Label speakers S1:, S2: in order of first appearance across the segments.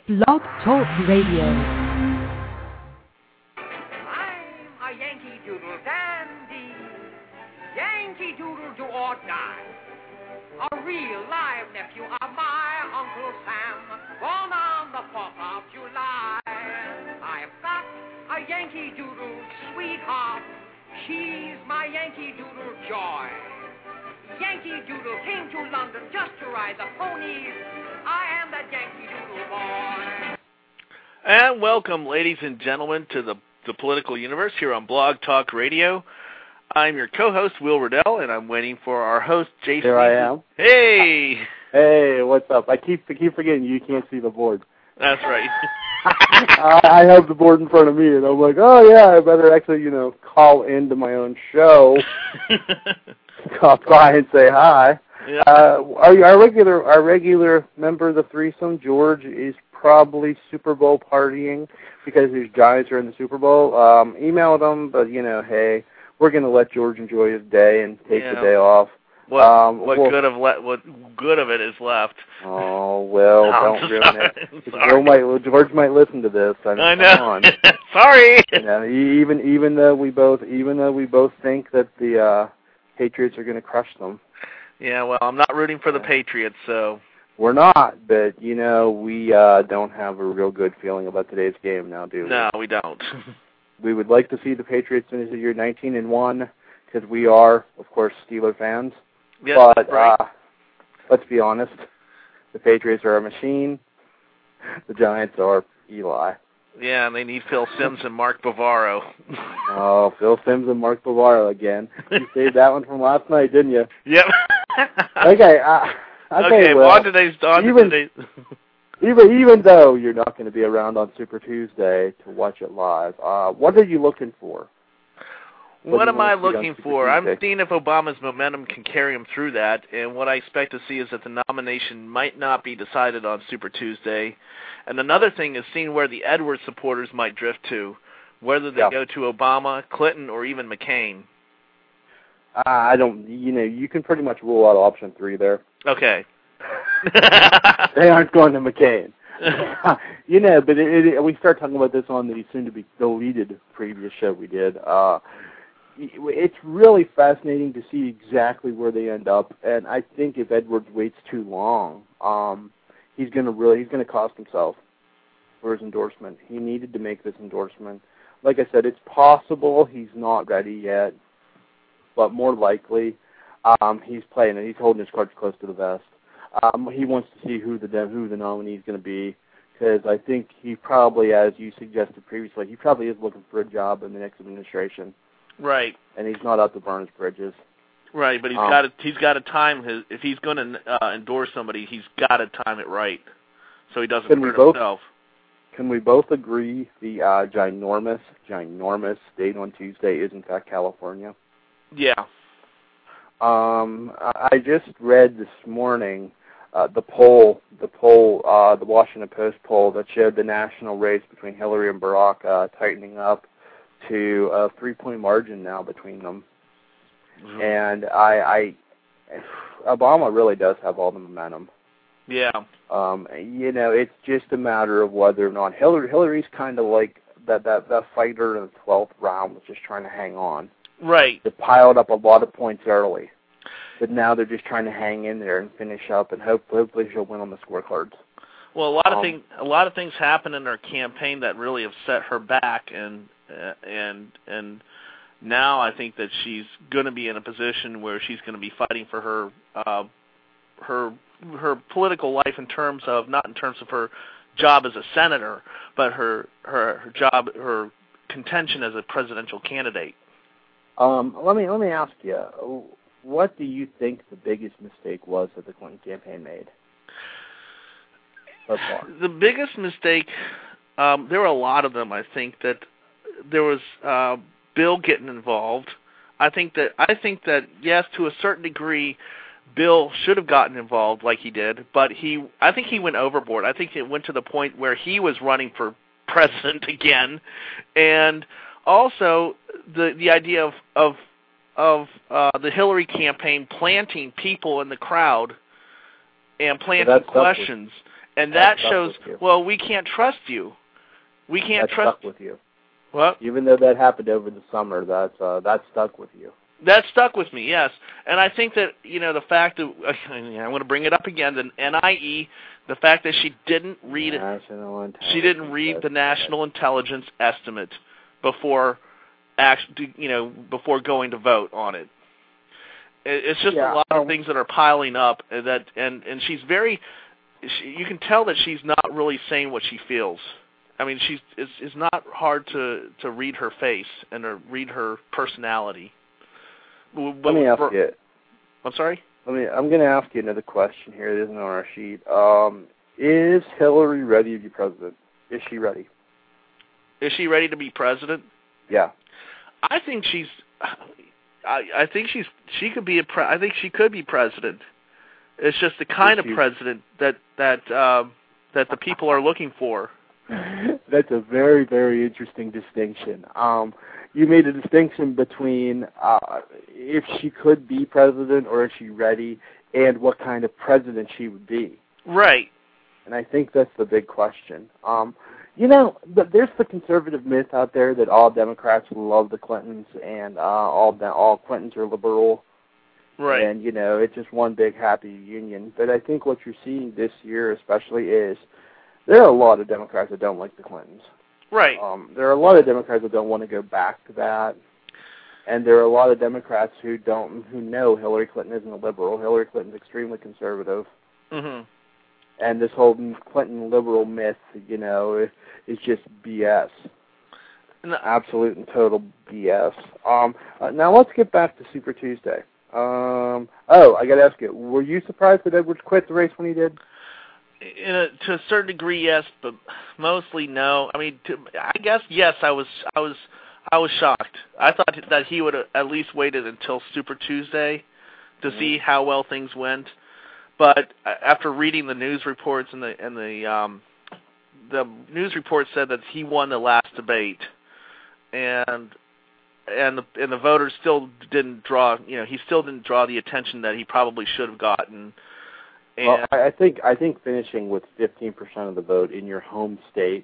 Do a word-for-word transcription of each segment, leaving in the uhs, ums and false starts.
S1: Blog Talk Radio.
S2: I'm a Yankee Doodle dandy, Yankee Doodle do or die. A real live nephew of my Uncle Sam, born on the fourth of July. I've got a Yankee Doodle sweetheart, she's my Yankee Doodle joy. Yankee Doodle came to London just to ride the ponies. I am that Yankee Doodle boy.
S3: And welcome, ladies and gentlemen, to the, the political universe here on Blog Talk Radio. I'm your co-host, Will Riddell, and I'm waiting for our host, Jason.
S4: Here I am.
S3: Hey!
S4: Hey, what's up? I keep I keep forgetting you can't see the board.
S3: That's right.
S4: I, I have the board in front of me, and I'm like, oh, yeah, I better actually, you know, call into my own show. Call by and say hi.
S3: Yeah.
S4: Uh, our, our regular our regular member of the threesome, George, is probably Super Bowl partying because his Giants are in the Super Bowl. Um, emailed him, but, you know, hey, we're going to let George enjoy his day and take
S3: yeah.
S4: the day off.
S3: What,
S4: um,
S3: what
S4: well,
S3: good of le- what good of it is left?
S4: Oh, well,
S3: I'm
S4: don't ruin
S3: sorry.
S4: it.
S3: Sorry.
S4: George might, George might listen to this. I, mean,
S3: I know.
S4: Come on.
S3: Sorry.
S4: You know, even even though we both even though we both think that the uh, Patriots are going to crush them.
S3: Yeah, well, I'm not rooting for the Patriots, so.
S4: We're not, but, you know, we uh, don't have a real good feeling about today's game now, do we?
S3: No, we don't.
S4: We would like to see the Patriots finish the year nineteen and one because we are, of course, Steeler fans.
S3: Yes,
S4: but
S3: right.
S4: uh, let's be honest, the Patriots are a machine. The Giants are Eli.
S3: Yeah, and they need Phil Simms and Mark Bavaro.
S4: Oh, Phil Simms and Mark Bavaro again. You saved that one from last night, didn't you?
S3: Yep.
S4: Okay. Uh, okay,
S3: okay,
S4: well,
S3: on today's on
S4: even,
S3: today's.
S4: even even though you're not going to be around on Super Tuesday to watch it live, uh, what are you looking for?
S3: What, what am I
S4: looking
S3: looking for? I'm seeing if Obama's momentum can carry him through that, and what I expect to see is that the nomination might not be decided on Super Tuesday. And another thing is seeing where the Edwards supporters might drift to, whether they
S4: yeah.
S3: go to Obama, Clinton, or even McCain.
S4: Uh, I don't, you know, you can pretty much rule out option three there.
S3: Okay.
S4: They aren't going to McCain. You know, but it, it, we start talking about this on the soon-to-be deleted previous show we did. Uh, it's really fascinating to see exactly where they end up, and I think if Edwards waits too long, um, he's going to really he's going to cost himself for his endorsement. He needed to make this endorsement. Like I said, it's possible he's not ready yet, but more likely um, he's playing it. He's holding his cards close to the vest. Um, he wants to see who the who the nominee is going to be, because I think he probably, as you suggested previously, he probably is looking for a job in the next administration.
S3: Right.
S4: And he's not out to burn his bridges.
S3: Right, but he's
S4: um,
S3: got to he's got to time his if he's going to uh, endorse somebody, he's got to time it right, so he doesn't
S4: can we
S3: hurt
S4: both,
S3: himself.
S4: Can we both agree the uh, ginormous, ginormous date on Tuesday is in fact California?
S3: Yeah.
S4: Um, I just read this morning uh, the poll, the poll, uh, the Washington Post poll that showed the national race between Hillary and Barack uh, tightening up to a three-point margin now between them. Mm-hmm. And I, I, Obama really does have all the momentum.
S3: Yeah.
S4: Um, you know, it's just a matter of whether or not Hillary. Hillary's kind of like that, that that fighter in the twelfth round was just trying to hang on.
S3: Right.
S4: They piled up a lot of points early, but now they're just trying to hang in there and finish up, and hope, hopefully she'll win on the scorecards.
S3: Well, a lot
S4: um,
S3: of things, a lot of things happen in her campaign that really have set her back, and uh, and and now I think that she's going to be in a position where she's going to be fighting for her uh, her her political life in terms of not in terms of her job as a senator, but her her, her job her contention as a presidential candidate.
S4: Um, let me let me ask you, what do you think the biggest mistake was that the Clinton campaign made so far?
S3: The biggest mistake, um, there were a lot of them. I think that there was uh, Bill getting involved. I think that I think that yes, to a certain degree, Bill should have gotten involved like he did, but he I think he went overboard. I think it went to the point where he was running for president again, and also the the idea of of of uh, the Hillary campaign planting people in the crowd and planting
S4: well,
S3: questions And that
S4: That's
S3: shows, well, we can't trust you. We can't
S4: That's
S3: trust.
S4: stuck with you.
S3: What?
S4: Even though that happened over the summer, that's uh, that's stuck with you.
S3: That stuck with me, yes. And I think that, you know, the fact that, uh, I'm going to bring it up again, the N I E, the fact that she didn't read it, she didn't read the National Intelligence Estimate before, actually, you know, before going to vote on it. It's just
S4: yeah.
S3: a lot of things that are piling up, and that, and, and she's very, she, you can tell that she's not really saying what she feels. I mean, she's, it's, it's not hard to, to read her face and to read her personality. But
S4: Let me ask
S3: for,
S4: you.
S3: I'm sorry?
S4: Let me, I'm going to ask you another question here. It isn't on our sheet. Um, is Hillary ready to be president? Is she ready?
S3: Is she ready to be president?
S4: Yeah.
S3: I think she's. I, I think she's. She could be a. Pre, I think she could be president. It's just the kind of president that that um, that the people are looking for.
S4: That's a very, very interesting distinction. Um, you made a distinction between uh, if she could be president or is she ready, and what kind of president she would be.
S3: Right.
S4: And I think that's the big question. Um, you know, there's the conservative myth out there that all Democrats love the Clintons and uh, all all Clintons are liberal.
S3: Right.
S4: And, you know, it's just one big happy union. But I think what you're seeing this year especially is there are a lot of Democrats that don't like the Clintons.
S3: Right.
S4: Um, there are a lot of Democrats that don't want to go back to that. And there are a lot of Democrats who don't, who know Hillary Clinton isn't a liberal. Hillary Clinton's extremely conservative.
S3: Mm-hmm.
S4: And this whole Clinton liberal myth, you know, is just B S.
S3: No.
S4: Absolute and total B S. Um, uh, now let's get back to Super Tuesday. Um, oh, I got to ask you, were you surprised that Edwards quit the race when he did?
S3: In a, to a certain degree, yes, but mostly no. I mean, to, I guess yes. I was, I was, I was shocked. I thought that he would have at least waited until Super Tuesday to mm-hmm. see how well things went. But after reading the news reports and the and the um, the news report said that he won the last debate, and and the and the voters still didn't draw. You know, he still didn't draw the attention that he probably should have gotten. And
S4: well, I think I think finishing with fifteen percent of the vote in your home state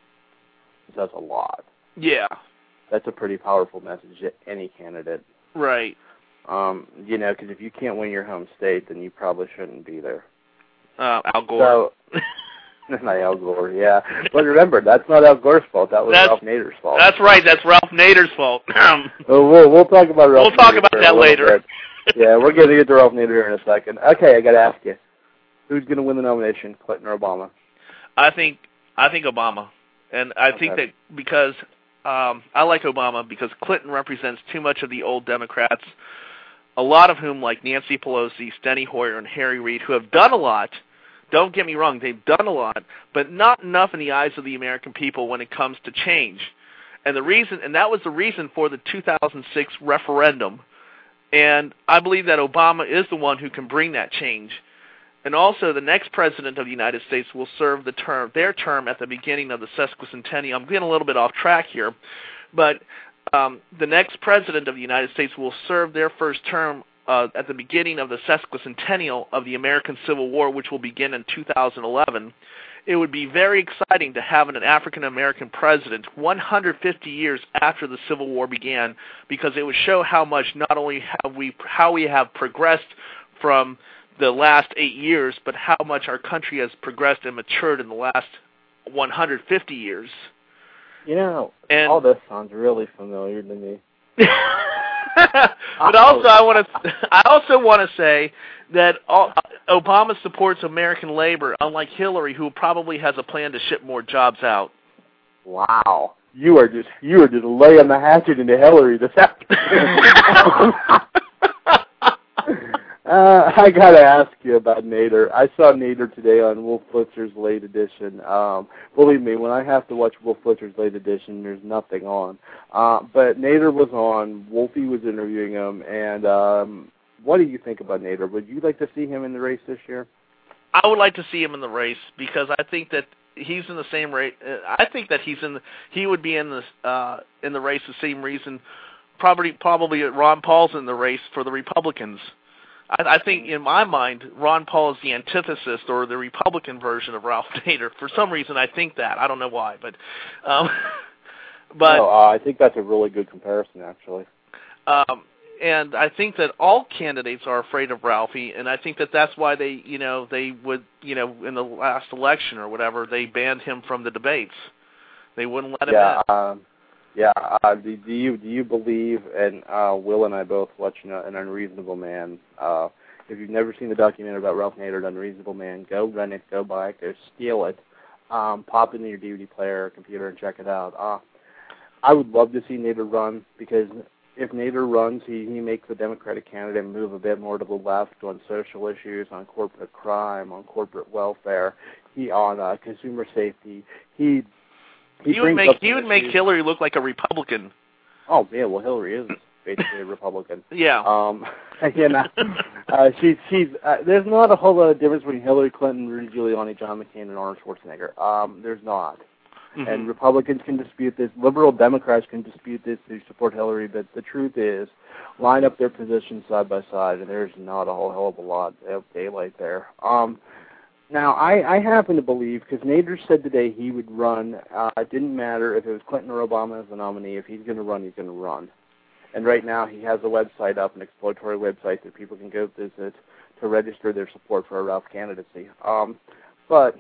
S4: does a lot.
S3: Yeah,
S4: that's a pretty powerful message to any candidate.
S3: Right.
S4: Um, you know, because if you can't win your home state, then you probably shouldn't be there.
S3: Uh, Al Gore.
S4: So, not Al Gore, yeah. But remember, that's not Al Gore's fault. That was
S3: that's,
S4: Ralph Nader's fault.
S3: That's right. That's Ralph Nader's fault.
S4: well, we'll we'll talk about Ralph.
S3: We'll talk
S4: Nader
S3: about that later.
S4: Yeah, we're going to get to Ralph Nader here in a second. Okay, I got to ask you, who's going to win the nomination, Clinton or Obama?
S3: I think I think Obama, and I
S4: okay.
S3: think that because um, I like Obama because Clinton represents too much of the old Democrats. A lot of whom, like Nancy Pelosi, Steny Hoyer, and Harry Reid, who have done a lot. Don't get me wrong, they've done a lot, but not enough in the eyes of the American people when it comes to change. And the reason, and that was the reason for the two thousand six referendum. And I believe that Obama is the one who can bring that change. And also, the next president of the United States will serve the term, their term at the beginning of the sesquicentennial. I'm getting a little bit off track here, but Um, the next president of the United States will serve their first term uh, at the beginning of the sesquicentennial of the American Civil War, which will begin in two thousand eleven. It would be very exciting to have an African-American president one hundred fifty years after the Civil War began, because it would show how much not only have we how we have progressed from the last eight years, but how much our country has progressed and matured in the last one hundred fifty years.
S4: You know,
S3: and,
S4: all this sounds really familiar to me.
S3: But also, I want to. I also want to say that all, Obama supports American labor, unlike Hillary, who probably has a plan to ship more jobs out.
S4: Wow, you are just you are just laying the hatchet into Hillary this afternoon. Uh, I got to ask you about Nader. I saw Nader today on Wolf Blitzer's Late Edition. Um, believe me, when I have to watch Wolf Blitzer's Late Edition, there's nothing on. Uh, but Nader was on. Wolfie was interviewing him. And um, what do you think about Nader? Would you like to see him in the race this year?
S3: I would like to see him in the race because I think that he's in the same race. I think that he's in. The, he would be in the uh, in the race the same reason. Probably, probably Ron Paul's in the race for the Republicans. I, I think in my mind, Ron Paul is the antithesis or the Republican version of Ralph Nader. For some reason, I think that. I don't know why, but um, but
S4: no, uh, I think that's a really good comparison, actually.
S3: Um, and I think that all candidates are afraid of Ralphie, and I think that that's why they, you know, they would, you know, in the last election or whatever, they banned him from the debates. They wouldn't let him
S4: yeah,
S3: in.
S4: Um, yeah, uh, do, do you do you believe, and uh, Will and I both let you know, An Unreasonable Man. Uh, if you've never seen the documentary about Ralph Nader, An Unreasonable Man, go rent it, go buy it, go steal it, um, pop it in your D V D player or computer and check it out. Uh, I would love to see Nader run, because if Nader runs, he, he makes the Democratic candidate move a bit more to the left on social issues, on corporate crime, on corporate welfare, he on uh, consumer safety. He he,
S3: he would make he would make Hillary look like a Republican.
S4: Oh yeah, well Hillary is basically a Republican.
S3: Yeah.
S4: Um, you know, uh, she's she's uh, there's not a whole lot of difference between Hillary Clinton, Rudy Giuliani, John McCain, and Arnold Schwarzenegger. Um, there's not. Mm-hmm. And Republicans can dispute this. Liberal Democrats can dispute this. They support Hillary. But the truth is, line up their positions side by side, and there's not a whole hell of a lot of daylight there. Um, now, I, I happen to believe, because Nader said today he would run. Uh, it didn't matter if it was Clinton or Obama as the nominee. If he's going to run, he's going to run. And right now, he has a website up, an exploratory website that people can go visit to register their support for a Ralph candidacy. Um, but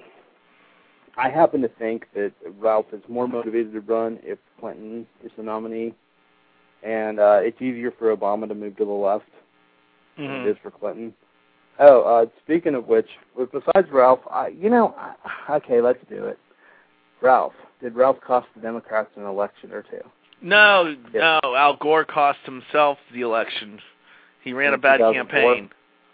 S4: I happen to think that Ralph is more motivated to run if Clinton is the nominee, and uh, it's easier for Obama to move to the left mm-hmm. than it is for Clinton. Oh, uh, speaking of which, besides Ralph, I, you know, I, okay, let's do it. Ralph, did Ralph cost the Democrats an election or two?
S3: No, yes. no, Al Gore cost himself the election. He ran
S4: In
S3: a bad campaign.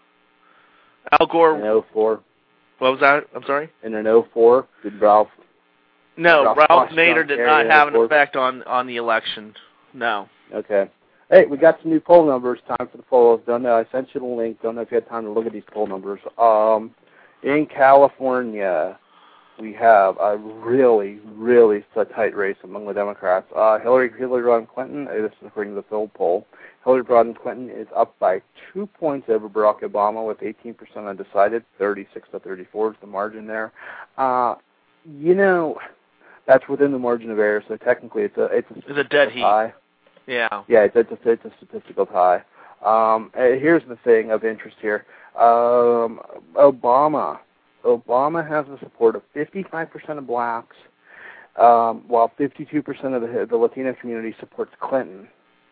S3: Al Gore...
S4: In oh four.
S3: What was that? I'm sorry?
S4: In an oh four, did Ralph...
S3: No,
S4: Ralph,
S3: Ralph Nader did not have an effect on, on the election. No.
S4: Okay. Hey, we got some new poll numbers. Time for the polls. Don't know. I sent you the link. Don't know if you had time to look at these poll numbers. Um, in California, we have a really, really tight race among the Democrats. Uh, Hillary, Hillary Rodham Clinton, this is according to the Phil poll, Hillary Rodham Clinton is up by two points over Barack Obama with eighteen percent undecided, thirty-six to thirty-four is the margin there. Uh, you know, that's within the margin of error, so technically it's a it's a,
S3: it's a dead heat.
S4: Tie.
S3: Yeah.
S4: Yeah, it's, it's, a, it's a statistical tie. Um, here's the thing of interest here. Um, Obama. Obama has the support of fifty-five percent of blacks, um, while fifty-two percent of the, the Latino community supports Clinton.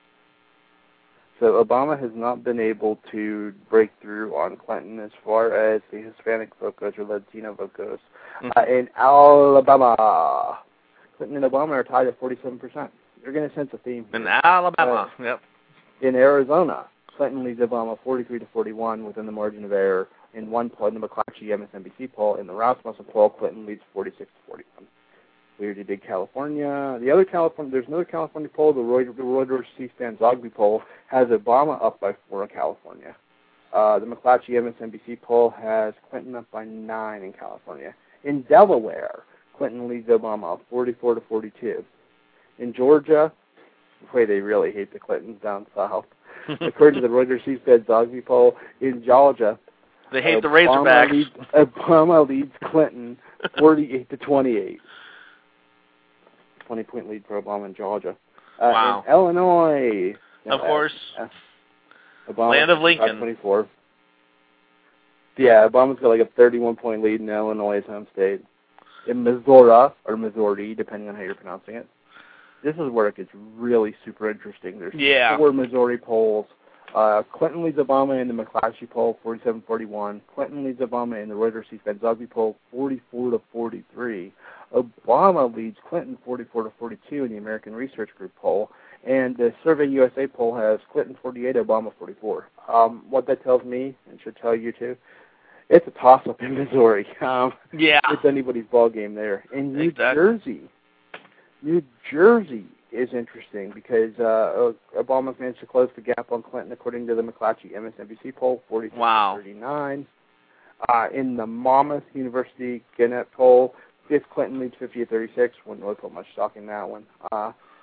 S4: So Obama has not been able to break through on Clinton as far as the Hispanic vote goes or Latino vote goes. Mm-hmm. Uh, in Alabama, Clinton and Obama are tied at forty-seven percent. You're going to sense a theme here.
S3: In Alabama, uh, yep.
S4: In Arizona, Clinton leads Obama forty-three to forty-one within the margin of error. In one poll, in the McClatchy M S N B C poll, in the Rasmussen poll, Clinton leads forty-six to forty-one. We already did California. The other California, there's another California poll, the Reuters, the Reuters C-SPAN Zogby poll, has Obama up by four in California. Uh, the McClatchy M S N B C poll has Clinton up by nine in California. In Delaware, Clinton leads Obama forty-four to forty-two. In Georgia, boy, they really hate the Clintons down south. According to the Reuters C-SPAN Zogby poll, in Georgia,
S3: they hate
S4: Obama
S3: the Razorbacks.
S4: Leads, Obama leads Clinton forty-eight to twenty-eight. twenty-point lead for Obama in Georgia. Uh,
S3: wow.
S4: In Illinois,
S3: of
S4: uh,
S3: course,
S4: uh, Obama
S3: land of Lincoln.
S4: twenty-four. Yeah, Obama's got like a thirty-one point lead in Illinois, his home state. In Missouri, or Missouri, depending on how you're pronouncing it, this is where it gets really super interesting. There's
S3: yeah.
S4: four Missouri polls. Uh, Clinton leads Obama in the McClatchy poll, forty-seven forty-one. Clinton leads Obama in the Reuters C-SPAN Zogby poll, forty-four to forty-three. Obama leads Clinton forty-four to forty-two in the American Research Group poll, and the Survey U S A poll has Clinton forty-eight, Obama forty-four. Um, what that tells me, and should tell you too, it's a toss-up in Missouri. Um,
S3: yeah.
S4: It's anybody's ball game there. In New
S3: exactly.
S4: Jersey, New Jersey is interesting because uh, Obama's managed to close the gap on Clinton according to the McClatchy M S N B C poll, forty-six
S3: wow.
S4: to thirty-nine. Uh, in the Monmouth University Gannett poll, fifth Clinton leads fifty to thirty-six. Wouldn't really put much stock in that one. Uh,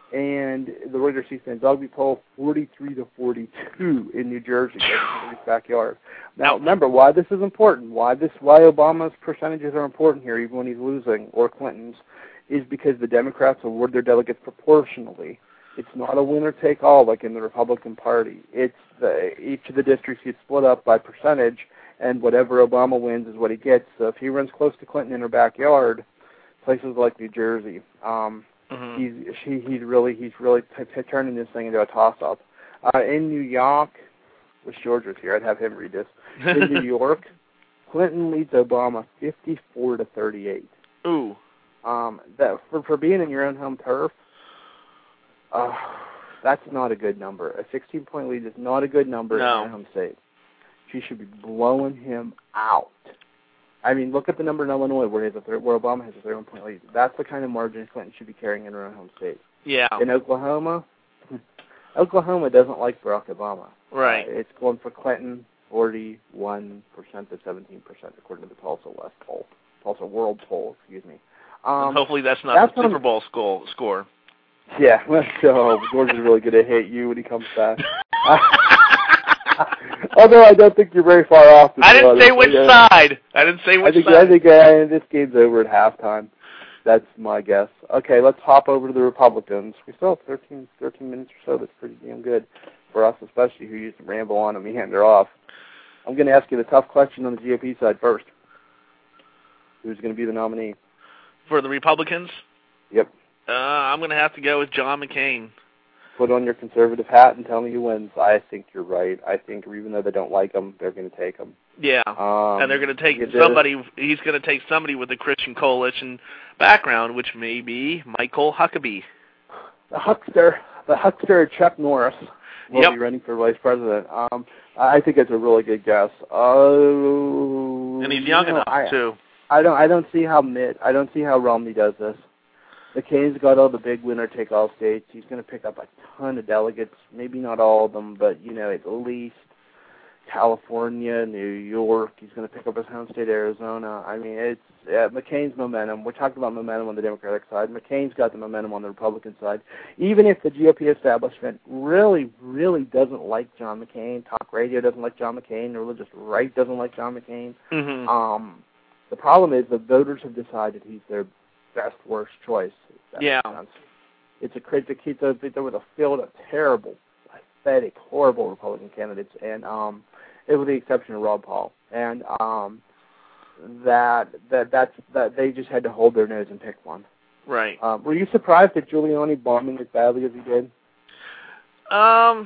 S4: And the Reuters C-SPAN Dogby poll, forty-three to forty-two in New Jersey, in his backyard. Now, remember why this is important, why this, why Obama's percentages are important here, even when he's losing, or Clinton's, is because the Democrats award their delegates proportionally. It's not a winner-take-all like in the Republican Party. It's the, each of the districts gets split up by percentage, and whatever Obama wins is what he gets. So if he runs close to Clinton in her backyard, places like New Jersey, um, mm-hmm. he's he, he's really he's really t- t- turning this thing into a toss-up. Uh, in New York, wish George was here. I'd have him read this. In New York, Clinton leads Obama fifty-four to thirty-eight.
S3: Ooh.
S4: Um, that for for being in your own home turf, uh, that's not a good number. A sixteen-point lead is not a good number
S3: no.
S4: in your home state. She should be blowing him out. I mean, look at the number in Illinois where, he has a thir- where Obama has a thirty-one-point lead. That's the kind of margin Clinton should be carrying in her own home state.
S3: Yeah.
S4: In Oklahoma, Oklahoma doesn't like Barack Obama.
S3: Right.
S4: Uh, it's going for Clinton, forty-one percent to seventeen percent, according to the Tulsa West poll. Tulsa World poll, excuse me. Um,
S3: hopefully that's not
S4: that's
S3: the Super Bowl score. score.
S4: Yeah, well, so George is really going to hate you when he comes back. Although I don't think you're very far off.
S3: I didn't say which
S4: yeah.
S3: side. I didn't say which
S4: I think,
S3: side.
S4: I think uh, this game's over at halftime. That's my guess. Okay, let's hop over to the Republicans. We still have thirteen, thirteen minutes or so. That's pretty damn good for us, especially who used to ramble on and meander off. I'm going to ask you the tough question on the G O P side first. Who's going to be the nominee?
S3: For the Republicans?
S4: Yep.
S3: Uh, I'm going to have to go with John McCain.
S4: Put on your conservative hat and tell me who wins. I think you're right. I think even though they don't like him, they're going to take him.
S3: Yeah,
S4: um,
S3: and they're going to take somebody. He's going to take somebody with a Christian Coalition background, which may be Michael Huckabee.
S4: The huckster, the huckster Chuck Norris will
S3: yep.
S4: be running for vice president. Um, I think it's a really good guess. Oh,
S3: and he's young
S4: you know,
S3: enough
S4: I,
S3: too.
S4: I don't. I don't see how Mitt. I don't see how Romney does this. McCain's got all the big winner-take-all states. He's going to pick up a ton of delegates. Maybe not all of them, but you know, at least California, New York. He's going to pick up his home state, Arizona. I mean, it's uh, McCain's momentum. We're talking about momentum on the Democratic side. McCain's got the momentum on the Republican side. Even if the G O P establishment really, really doesn't like John McCain, talk radio doesn't like John McCain, the religious right doesn't like John McCain.
S3: Mm-hmm.
S4: Um, the problem is the voters have decided he's their best, worst choice.
S3: Yeah.
S4: It's a critic. It's a, there was a field of terrible, pathetic, horrible Republican candidates, and um, it with the exception of Rob Paul, and um, that that that's that they just had to hold their nose and pick one.
S3: Right.
S4: Um, were you surprised that Giuliani bombing as badly as he did?
S3: Um.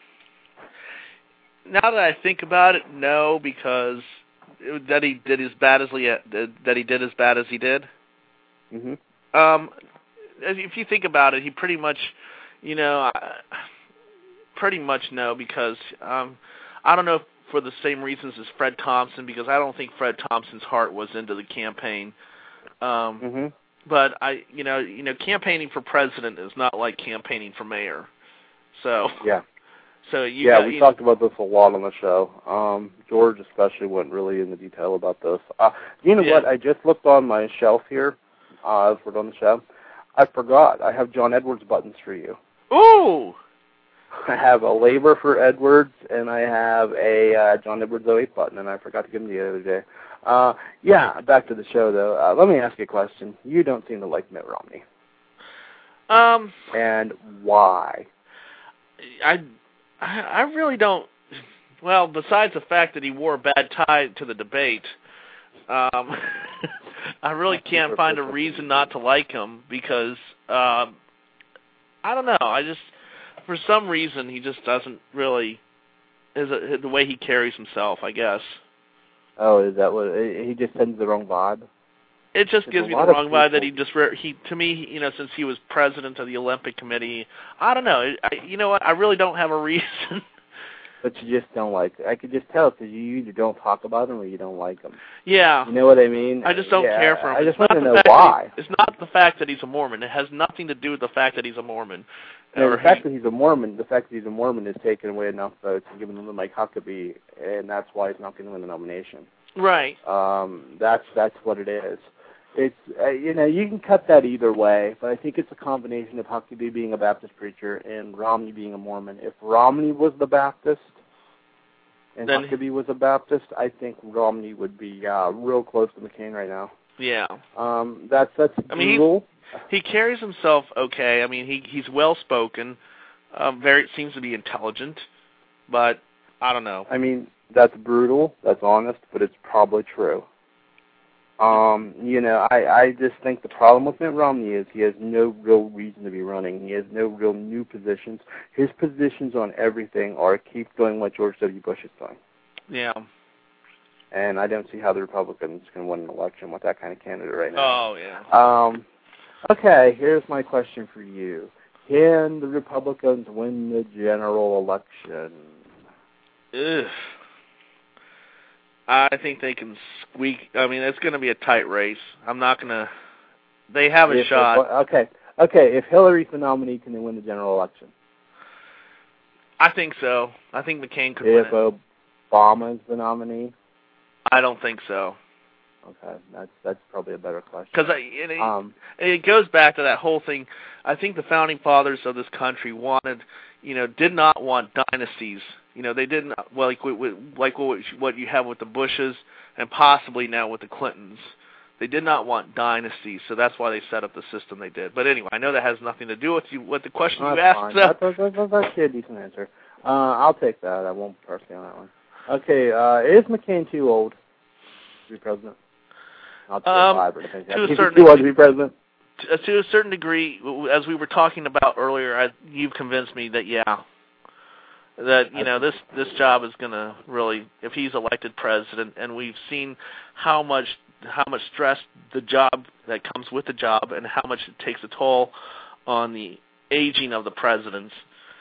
S3: Now that I think about it, no, because that he did as bad as he that he did as bad as he did.
S4: Mm-hmm.
S3: Um, if you think about it, he pretty much, you know, pretty much no, because um, I don't know if for the same reasons as Fred Thompson, because I don't think Fred Thompson's heart was into the campaign. Um,
S4: mm-hmm.
S3: But I, you know, you know, campaigning for president is not like campaigning for mayor. So
S4: yeah.
S3: So you
S4: yeah,
S3: got,
S4: we
S3: you
S4: talked about this a lot on the show. Um, George especially went really into detail about this. Uh, you know
S3: yeah.
S4: what? I just looked on my shelf here. Uh, as we're on the show, I forgot. I have John Edwards buttons for you.
S3: Ooh!
S4: I have a labor for Edwards, and I have a uh, John Edwards oh eight button, and I forgot to give him the other day. Uh, yeah, back to the show, though. Uh, let me ask you a question. You don't seem to like Mitt Romney.
S3: Um.
S4: And why?
S3: I, I really don't. Well, besides the fact that he wore a bad tie to the debate, um, I really can't find a reason not to like him because um, I don't know. I just, for some reason, he just doesn't really is a, the way he carries himself, I guess.
S4: Oh, is that what he just sends the wrong vibe?
S3: It just
S4: There's
S3: gives me the wrong vibe that he just he to me, you know, since he was president of the Olympic Committee. I don't know. I, you know what? I really don't have a reason.
S4: But you just don't like it. I could just tell because you either don't talk about him or you don't like him.
S3: Yeah.
S4: You know what I mean?
S3: I just don't
S4: yeah,
S3: care for him.
S4: I just
S3: it's
S4: want to know
S3: he,
S4: why.
S3: It's not the fact that he's a Mormon. It has nothing to do with the fact that he's a Mormon.
S4: No, the fact he, that he's a Mormon, the fact that he's a Mormon has taken away enough votes and given him to Mike Huckabee, and that's why he's not going to win the nomination.
S3: Right.
S4: Um, that's that's what it is. it's uh, you know, you can cut that either way, but I think it's a combination of Huckabee being a Baptist preacher and Romney being a Mormon. If Romney was the Baptist and then Huckabee was a Baptist, I think Romney would be uh, real close to McCain right now.
S3: Yeah.
S4: Um, that's that's
S3: I mean,
S4: brutal.
S3: He, he carries himself okay. I mean, he he's well spoken. Um, very seems to be intelligent, but I don't know.
S4: I mean, that's brutal. That's honest, but it's probably true. Um, you know, I, I just think the problem with Mitt Romney is he has no real reason to be running. He has no real new positions. His positions on everything are keep doing what George W. Bush is doing.
S3: Yeah.
S4: And I don't see how the Republicans can win an election with that kind of candidate right now.
S3: Oh, yeah.
S4: Um, okay, here's my question for you. Can the Republicans win the general election?
S3: Ugh. I think they can squeak. I mean, it's going to be a tight race. I'm not going to. They have a
S4: if
S3: shot.
S4: It, okay, okay. If Hillary's the nominee, can they win the general election?
S3: I think so. I think McCain could
S4: if
S3: win it.
S4: If Obama's the nominee?
S3: I don't think so.
S4: Okay, that's that's probably a better question.
S3: Because it,
S4: um,
S3: it goes back to that whole thing. I think the founding fathers of this country wanted, you know, did not want dynasties. You know, they didn't, well, like like what what you have with the Bushes and possibly now with the Clintons. They did not want dynasties, so that's why they set up the system they did. But anyway, I know that has nothing to do with you, with the question
S4: that's
S3: you asked.
S4: Fine.
S3: So.
S4: That's, that's, that's actually a decent answer. Uh, I'll take that. I won't press you on that one. Okay, uh, is McCain too old to be president? Not too
S3: um,
S4: old,
S3: to a certain
S4: too old to be president.
S3: To, to a certain degree, as we were talking about earlier, I, you've convinced me that yeah. That, you know, this, this job is going to really, if he's elected president, and we've seen how much how much stress the job that comes with the job and how much it takes a toll on the aging of the presidents.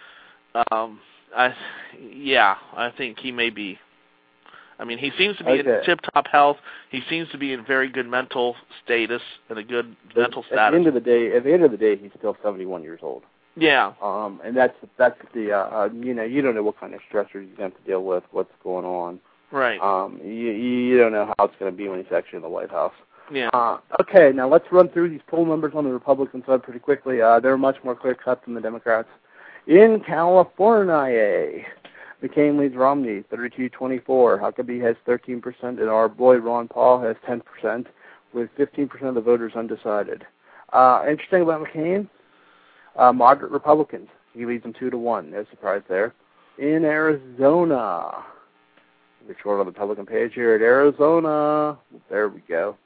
S3: Um, I, yeah, I think he may be. I mean, he seems to be
S4: okay.
S3: in tip-top health. He seems to be in very good mental status and a good
S4: but
S3: mental status.
S4: At the end of the day, at the end of the day, he's still seventy-one years old.
S3: Yeah.
S4: Um, and that's that's the uh, uh, you know you don't know what kind of stressors he's going to have to deal with, what's going on.
S3: Right.
S4: Um, you you don't know how it's going to be when he's actually in the White House.
S3: Yeah.
S4: Uh, okay, now let's run through these poll numbers on the Republican side pretty quickly. Uh, they're much more clear-cut than the Democrats. In California, McCain leads Romney, thirty-two twenty-four. Huckabee has thirteen percent, and our boy Ron Paul has ten percent, with fifteen percent of the voters undecided. Uh, interesting about McCain, uh, moderate Republicans. He leads them two to one. No surprise there. In Arizona, we're short on the Republican page here. At Arizona, there we go.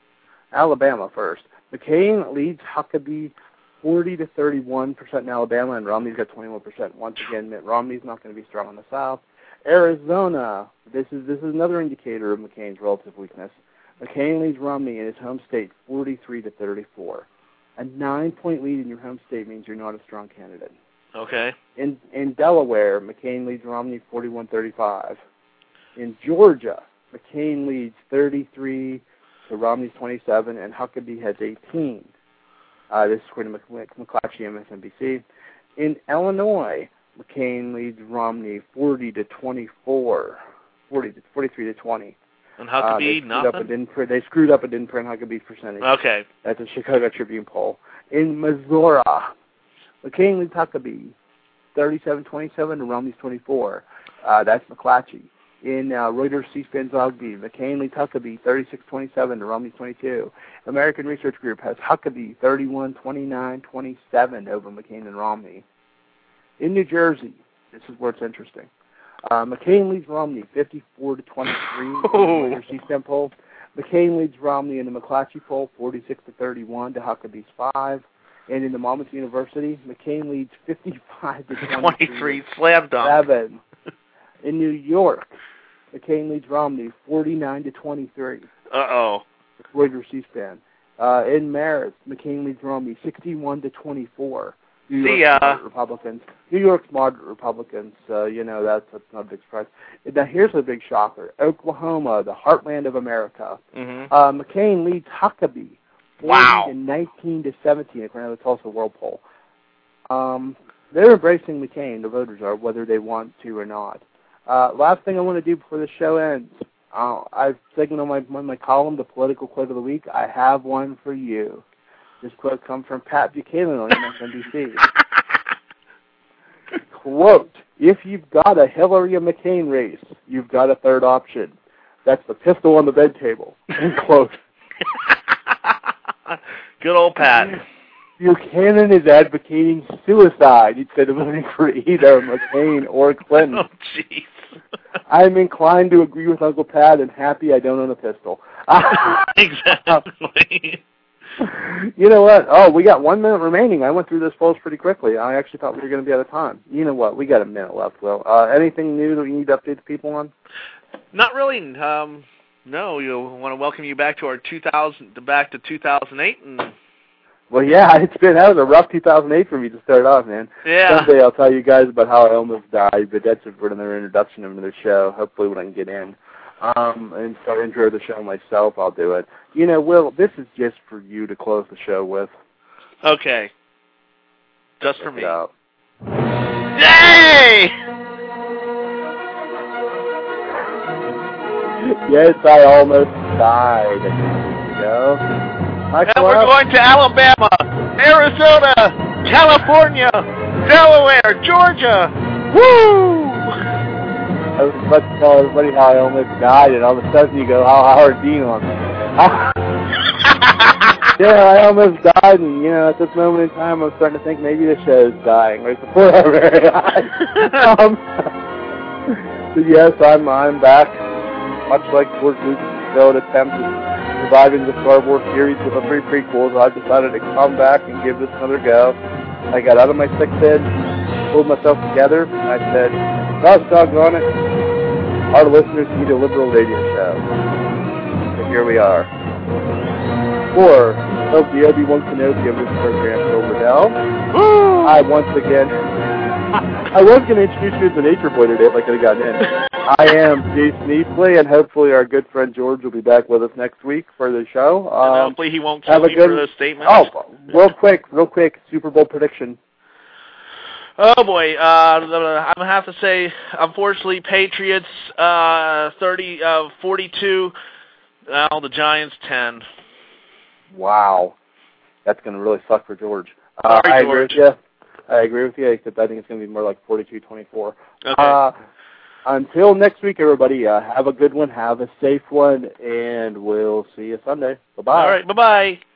S4: Alabama first. McCain leads Huckabee forty to thirty-one percent in Alabama, and Romney's got twenty-one percent. Once again, Mitt Romney's not going to be strong in the South. Arizona, this is this is another indicator of McCain's relative weakness. McCain leads Romney in his home state forty-three to thirty-four. A nine-point lead in your home state means you're not a strong candidate.
S3: Okay.
S4: In in Delaware, McCain leads Romney forty-one thirty-five. In Georgia, McCain leads thirty-three to Romney's twenty-seven, and Huckabee has eighteen. Uh, this is according to McClatchy, M S N B C. In Illinois, McCain leads Romney forty to twenty-four, forty to forty-three to twenty.
S3: And Huckabee,
S4: uh,
S3: nothing?
S4: Didn't print, they screwed up and didn't print Huckabee's percentage.
S3: Okay.
S4: That's a Chicago Tribune poll. In Missouri, McCain leads Huckabee thirty-seven twenty-seven to Romney's twenty-four. Uh, that's McClatchy. In uh, Reuters C-SPAN Zogby, McCain leads Huckabee thirty-six twenty-seven to Romney twenty-two. American Research Group has Huckabee thirty-one twenty-nine twenty-seven over McCain and Romney. In New Jersey, this is where it's interesting. Uh, McCain leads Romney fifty-four to twenty-three in the Reuters C-SPAN poll. McCain leads Romney in the McClatchy poll forty-six to thirty-one to Huckabee's five. And in the Monmouth University, McCain leads fifty-five to twenty-three.
S3: twenty-three, slam dunk.
S4: Seven. In New York, McCain leads Romney forty-nine to twenty-three.
S3: Uh-oh.
S4: Reuters C-SPAN. Uh, in Marist, McCain leads Romney sixty-one to twenty-four. New
S3: See
S4: York's
S3: ya.
S4: moderate Republicans. New York's moderate Republicans. Uh, you know, that's, that's not a big surprise. Now, here's a big shocker. Oklahoma, the heartland of America.
S3: Mm-hmm.
S4: Uh, McCain leads Huckabee.
S3: Wow.
S4: forty to nineteen to seventeen, according to the Tulsa World Poll. Um, they're embracing McCain, the voters are, whether they want to or not. Uh, last thing I want to do before the show ends. Uh, I've segmented on my, on my column, the political quote of the week. I have one for you. This quote comes from Pat Buchanan on M S N B C. Quote, if you've got a Hillary and McCain race, you've got a third option. That's the pistol on the bed table. End quote.
S3: Good old Pat.
S4: Buchanan is advocating suicide instead of voting for either McCain or Clinton.
S3: Oh, jeez.
S4: I'm inclined to agree with Uncle Pat and happy I don't own a pistol.
S3: Exactly.
S4: You know what? Oh, we got one minute remaining. I went through this polls pretty quickly. I actually thought we were going to be out of time. You know what? We got a minute left, Will. Uh, anything new that we need to update the people on?
S3: Not really. Um, no, you want to welcome you back to our two thousand, back to two thousand eight. And
S4: well, yeah, it's been, that was a rough two thousand eight for me to start off, man.
S3: Yeah.
S4: Someday I'll tell you guys about how I almost died, but that's for another introduction into the show, hopefully when I can get in. Um, and start intro the show myself, I'll do it. You know, Will, this is just for you to close the show with.
S3: Okay. Just for
S4: Check
S3: me.
S4: it out.
S3: Yay!
S4: Yes, I almost died a few weeks ago.
S3: And we're going to Alabama, Arizona, California, Delaware, Georgia. Woo!
S4: I was about to tell everybody how I almost died, and all of a sudden you go, how Howard Dean on me. Yeah, I almost died, and, you know, at this moment in time, I'm starting to think maybe the show's dying right before our very eyes. um, so, yes, I'm, I'm back, much like George Lucas' failed attempt at reviving the Star Wars series with the three prequels. I've decided to come back and give this another go. I got out of my sick bed, pulled myself together, and I said, gosh doggone it, our listeners need a liberal radio show. So here we are. For of the Obi-Wan Kenobi of this program, Phil Riddell, I once again, I was going to introduce you as the Nature Boy today if I could have gotten in. I am Jason Easley, and hopefully our good friend George will be back with us next week for the show. Um,
S3: and hopefully he won't kill me
S4: good,
S3: for those statements.
S4: Oh, real quick, real quick, Super Bowl prediction.
S3: Oh boy, uh, I'm gonna have to say, unfortunately, Patriots uh, thirty, uh, forty-two. Well, the Giants ten.
S4: Wow, that's gonna really suck for George. Uh,
S3: Sorry,
S4: I
S3: George.
S4: agree with you. I agree with you, except I think it's gonna be more like forty-two twenty-four.
S3: Okay.
S4: Uh, until next week, everybody, uh, have a good one, have a safe one, and we'll see you Sunday. Bye bye.
S3: All right, bye bye.